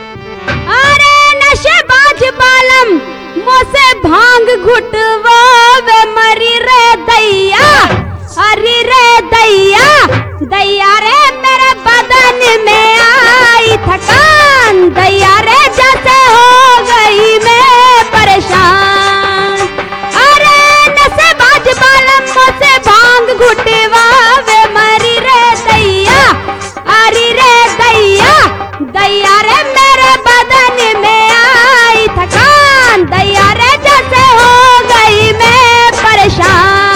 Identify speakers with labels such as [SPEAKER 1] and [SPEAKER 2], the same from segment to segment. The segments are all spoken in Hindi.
[SPEAKER 1] अरे नशेबाज बालम मोसे भांग घुटवावे मरी रे दैया, अरे रे दैया, दैया रे मेरे बदन में आई थकान, दैया रे जैसे हो गई मैं परेशान। अरे नशेबाज बालम मोसे भांग घुटवावे मरी रे दैया, अरे रे दैया, दैया रे मेरे बदन में आई थकान, दैया रे जैसे हो गई मैं परेशान।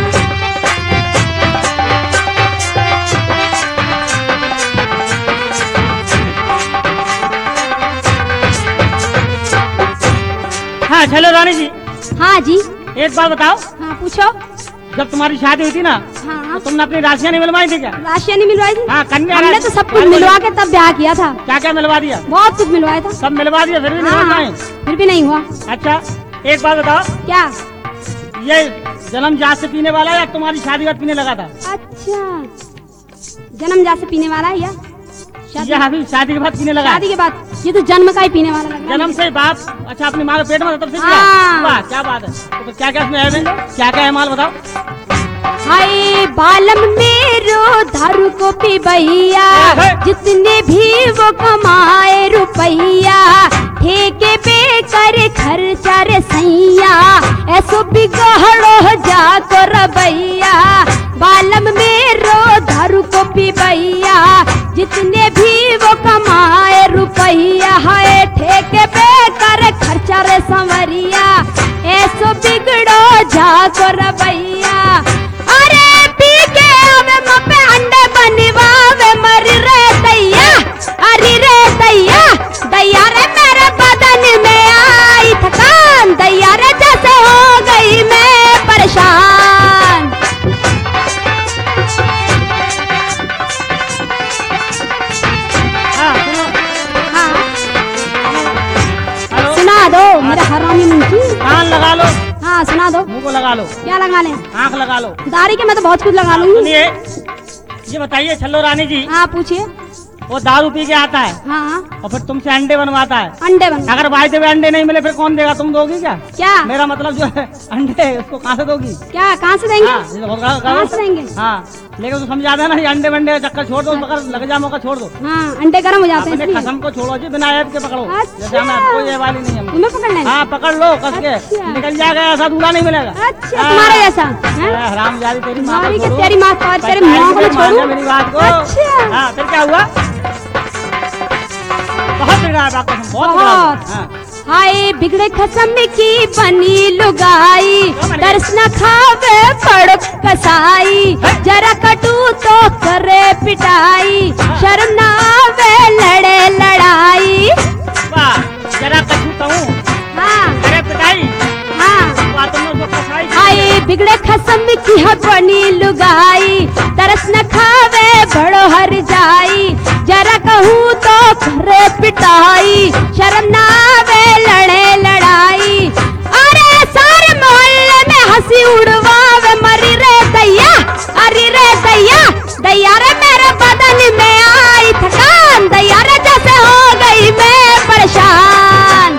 [SPEAKER 2] हाँ चलो रानी जी।
[SPEAKER 1] हाँ जी।
[SPEAKER 2] एक बात बताओ।
[SPEAKER 1] हाँ पूछो।
[SPEAKER 2] जब तुम्हारी शादी हुई थी ना,
[SPEAKER 1] हाँ।
[SPEAKER 2] तो तुमने अपनी राशियां नहीं मिलवाई थी क्या?
[SPEAKER 1] राशियां नहीं मिलवाई थी?
[SPEAKER 2] हाँ, कन्या
[SPEAKER 1] हमने तो सब कुछ मिलवा के तब ब्याह किया था।
[SPEAKER 2] क्या क्या मिलवा दिया?
[SPEAKER 1] बहुत कुछ मिलवाया था।
[SPEAKER 2] सब मिलवा दिया, फिर भी नहीं
[SPEAKER 1] हाँ,
[SPEAKER 2] मिलवाए?
[SPEAKER 1] फिर भी नहीं हुआ।
[SPEAKER 2] अच्छा एक बात बताओ।
[SPEAKER 1] क्या?
[SPEAKER 2] ये जन्म जात से पीने वाला है या तुम्हारी शादी के बाद पीने लगा था?
[SPEAKER 1] अच्छा जन्म जात से पीने वाला है या
[SPEAKER 2] या अभी शादी के बाद पीने लगा?
[SPEAKER 1] शादी के बाद। ये तो जन्म का ही पीने वाला लग रहा है।
[SPEAKER 2] जन्म से बाप। अच्छा अपनी माँ के पेट में था तब से पिया?
[SPEAKER 1] हाँ।
[SPEAKER 2] वाह क्या बात है। तो क्या क्या इसमें है? क्या क्या है माल बताओ।
[SPEAKER 1] हाय बालम मेरो दारू को पी भैया, जितने भी वो कमाए रुपैया, ठेके पे करे खर्चा रे सैया, ऐसो बिगड़ो जा कर भैया। बालम मेरो दारू को पी भैया, जितने भी वो कमाए रुपैया, है ठेके पे करे खर्चा रे संवरिया, ऐसो बिगड़ो जा कर भैया। अरे पी के आवे मपे अंडे बनवावे मरी रे दैया, अरे रे दैया, दैया रे मेरे बदन में आई थकान, दैया रे जैसे हो गई मैं परेशान।
[SPEAKER 2] हाँ सुनो।
[SPEAKER 1] हाँ
[SPEAKER 2] हेलो।
[SPEAKER 1] सुना दो मेरा हरामी मुंशी।
[SPEAKER 2] कान लगा लो।
[SPEAKER 1] हाँ सुना दो।
[SPEAKER 2] मुंह को लगा लो।
[SPEAKER 1] क्या लगा लें?
[SPEAKER 2] आँख लगा लो।
[SPEAKER 1] दाढ़ी के मैं तो बहुत कुछ लगा लूंगी।
[SPEAKER 2] सुनिए ये बताइए छल्लो रानी जी,
[SPEAKER 1] हाँ पूछिए।
[SPEAKER 2] वो दारू पी के आता है
[SPEAKER 1] हाँ
[SPEAKER 2] और फिर तुमसे अंडे बनवाता है।
[SPEAKER 1] अंडे बन।
[SPEAKER 2] अगर भाई से अंडे नहीं मिले फिर कौन देगा? तुम दोगी क्या?
[SPEAKER 1] क्या?
[SPEAKER 2] मेरा मतलब जो है अंडे उसको कहाँ से दोगी?
[SPEAKER 1] क्या कहाँ से देंगे?
[SPEAKER 2] हाँ, ये तो होगा-
[SPEAKER 1] कहाँ से देंगे?
[SPEAKER 2] हाँ लेकिन उसको समझा देना ये अंडे वंडे का चक्कर छोड़ दो, मगर लग जा मौका छोड़ दो।
[SPEAKER 1] हाँ अंडे गर्म हो जाते हैं
[SPEAKER 2] अपने
[SPEAKER 1] इसलिए।
[SPEAKER 2] कसम को छोड़ो जी, बिना ऐप के पकड़ो।
[SPEAKER 1] अच्छा।
[SPEAKER 2] जैसे हमें कोई ये वाली नहीं है।
[SPEAKER 1] तुम्हें पकड़ लेना?
[SPEAKER 2] हाँ पकड़ लो कस के।
[SPEAKER 1] अच्छा।
[SPEAKER 2] निकल जाएगा ऐसा दूल्हा नहीं मिलेगा।
[SPEAKER 1] अच्छा
[SPEAKER 2] हाँ।
[SPEAKER 1] तुम्हारे जैसा हैं?
[SPEAKER 2] हरामजादी तेरी माँ को
[SPEAKER 1] तुम्हारी के
[SPEAKER 2] छोड़ो।
[SPEAKER 1] तेरी माँ को तेरे माँ को
[SPEAKER 2] मान
[SPEAKER 1] छोड़ू।
[SPEAKER 2] जा मेरी बात को।
[SPEAKER 1] अच्छा।
[SPEAKER 2] हाँ फिर क्या हुआ? बहुत बिगड़ा है बात कसम, बहुत बिगड़ा है।
[SPEAKER 1] बहुत।
[SPEAKER 2] हाँ।
[SPEAKER 1] हाय बिगड़े खसम की बनी लुगाई, दर्श न खावे पड़ कसाई, जरा कटू तो करे पिटाई, शर्म न आवे लड़े लड़ाई।
[SPEAKER 2] वाह जरा कछूता हूँ।
[SPEAKER 1] हाँ
[SPEAKER 2] अरे पिटाई।
[SPEAKER 1] हाँ।
[SPEAKER 2] वाह तुमने उसको कसाई।
[SPEAKER 1] हाय बिगड़े खसम की बनी लुगाई, तरस न खावे बड़ो हर जाई, जरा कहूँ तो करे पिटाई, शर्म न आवे लड़े लड़ाई। अरे सारे मोहल्ले में हंसी उड़वावे मरी रे दैया, अरे रे दैया, दैया रे मेरे बदन में आई थकान, दैया रे जैसे हो गई मैं परेशान।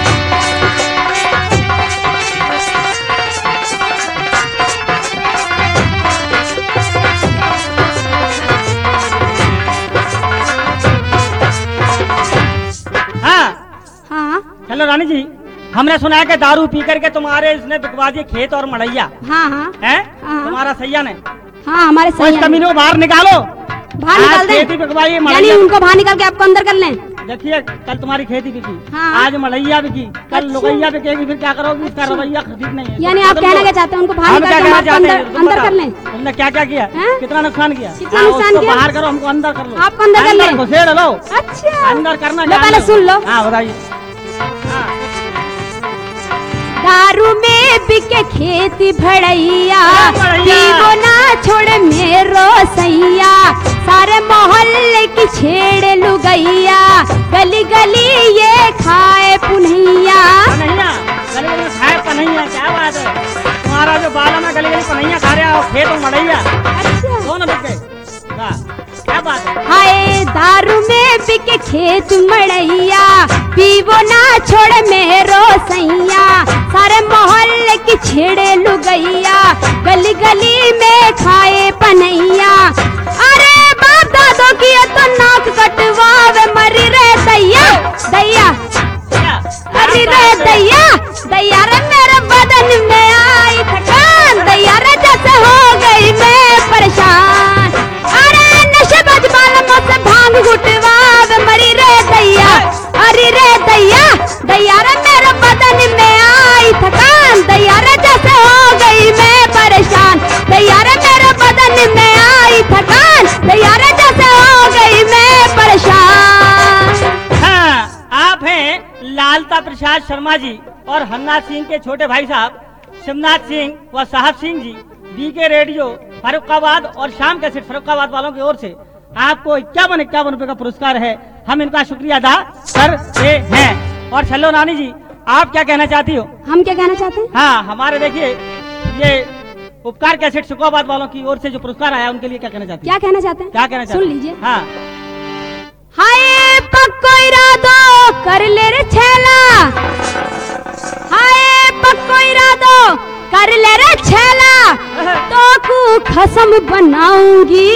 [SPEAKER 1] हाँ
[SPEAKER 2] चलो रानी जी, हमने सुना है कि दारू पी करके तुम्हारे इसने बिकवा दिए खेत और मड़ैया
[SPEAKER 1] हाँ हाँ
[SPEAKER 2] है?
[SPEAKER 1] हाँ।
[SPEAKER 2] तुम्हारा सैया ने।
[SPEAKER 1] हाँ हमारे
[SPEAKER 2] तो इस
[SPEAKER 1] सही
[SPEAKER 2] कमीने को बाहर निकालो।
[SPEAKER 1] बाहर निकाल
[SPEAKER 2] आज
[SPEAKER 1] दें?
[SPEAKER 2] खेती बिकवाई
[SPEAKER 1] यानी
[SPEAKER 2] मड़ैया।
[SPEAKER 1] उनको बाहर निकाल के आपको अंदर कर लें?
[SPEAKER 2] देखिए कल तुम्हारी खेती बिकी,
[SPEAKER 1] हाँ।
[SPEAKER 2] आज मड़ैया बिकी, कल
[SPEAKER 1] अच्छा।
[SPEAKER 2] लुगैया बिकेगी, फिर क्या करोगी? इसका रवैया ठीक नहीं है।
[SPEAKER 1] यानी आप कहना क्या चाहते हैं? उनको बाहर
[SPEAKER 2] हम क्या
[SPEAKER 1] निकाल के हम
[SPEAKER 2] कहना
[SPEAKER 1] आपको
[SPEAKER 2] चाहते
[SPEAKER 1] अंदर
[SPEAKER 2] हैं? तुम
[SPEAKER 1] अंदर
[SPEAKER 2] बताओ।
[SPEAKER 1] कर लें?
[SPEAKER 2] तुमने क्या क्या किया?
[SPEAKER 1] हैं?
[SPEAKER 2] कितना नुकसान किया?
[SPEAKER 1] कितना
[SPEAKER 2] हाँ,
[SPEAKER 1] नुकसान
[SPEAKER 2] उसको
[SPEAKER 1] किया?
[SPEAKER 2] बाहर करो, हमको अंदर कर लो।
[SPEAKER 1] आपको अंदर कर लें?
[SPEAKER 2] घुसेड़ लो।
[SPEAKER 1] अच्छा
[SPEAKER 2] अंदर करना
[SPEAKER 1] लो पहले सुन लो।
[SPEAKER 2] हाँ बताइए। हाँ।
[SPEAKER 1] दारू में बिके खेती भड़ैया,
[SPEAKER 2] भड़ैया।
[SPEAKER 1] पीवो ना छोड़ मेरो सैया, सारे मोहल्ले की छेड़ लुगैया, गली गली ये खाए पुनैया।
[SPEAKER 2] पनैया गली गली में खाए पनैया, क्या बात है? तुम्हारा जो बाल में गली गली पनैया खा रहा है, खेत में मड़ैया
[SPEAKER 1] अच्छा
[SPEAKER 2] दोनों बिक गए। वाह, क्या बात है?
[SPEAKER 1] हाय दारू में बिके खेत मड़ैया, पीवो ना छोड़ मेरो सैया, सारे मोहल्ले की छेड़े लुगैया, गली गली में खाए पनैया। अरे बाप दादो की तो नाक कटवावे मरी रे दैया दैया, अरे रे दैया दैया रे मेरे बदन में आई थकान, दैया रे जैसे हो गई मैं परेशान। अरे नशे बज बालों से भांग गुटवावे मरी रे दैया, अरे रे दैया दैया रे मेरे बदन में आई थकान, दैया रे जैसे हो गई मैं परेशान, दैया रे मेरे बदन में आई थकान, दैया रे जैसे हो गई मैं परेशान।
[SPEAKER 2] हाँ, आप हैं लालता प्रसाद शर्मा जी और हन्ना सिंह के छोटे भाई साहब शिवनाथ सिंह व साहब सिंह जी, बीके रेडियो फर्रुखाबाद और शाम कैसेट फर्रुखाबाद वालों की ओर से आपको 51 रुपए का पुरस्कार है। हम इनका शुक्रिया अदा करते हैं। और छल्लो रानी जी, आप क्या कहना चाहती हो?
[SPEAKER 1] हम क्या कहना चाहते हैं?
[SPEAKER 2] हाँ, हमारे देखिए ये उपकार कैसेट शुक्राबाद वालों की ओर से जो पुरस्कार आया उनके लिए क्या कहना चाहती
[SPEAKER 1] क्या कहना चाहते हैं?
[SPEAKER 2] क्या कहना चाहते
[SPEAKER 1] सुन लीजिए।
[SPEAKER 2] हाँ।
[SPEAKER 1] हाय पक्को इरादो कर ले रे छेला, हाय पक्को इरादो कर ले रे छेला, तो कू खसम बनाऊंगी।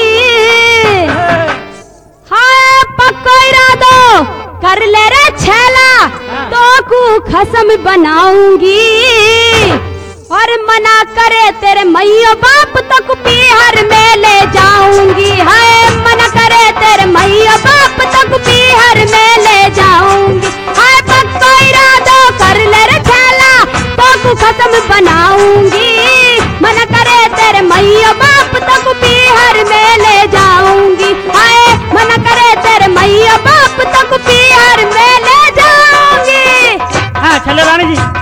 [SPEAKER 1] हाय पक्को इरादो कर ले रे छेला, तो कू खसम बनाऊंगी। और मना करे तेरे मैया बाप तक बिहार में ले जाऊंगी। हाय मना करे तेरे मैया बाप तक बिहार में ले जाऊंगी। हाय पक्का इरादा कर ले रे छेला, तो खत्म बनाऊंगी। मना करे तेरे मैया बाप तक बिहार में ले जाऊंगी। हाय मना करे तेरे मैया बाप तक बिहार में ले जाऊंगी।
[SPEAKER 2] हाँ, छल्लो रानी जी,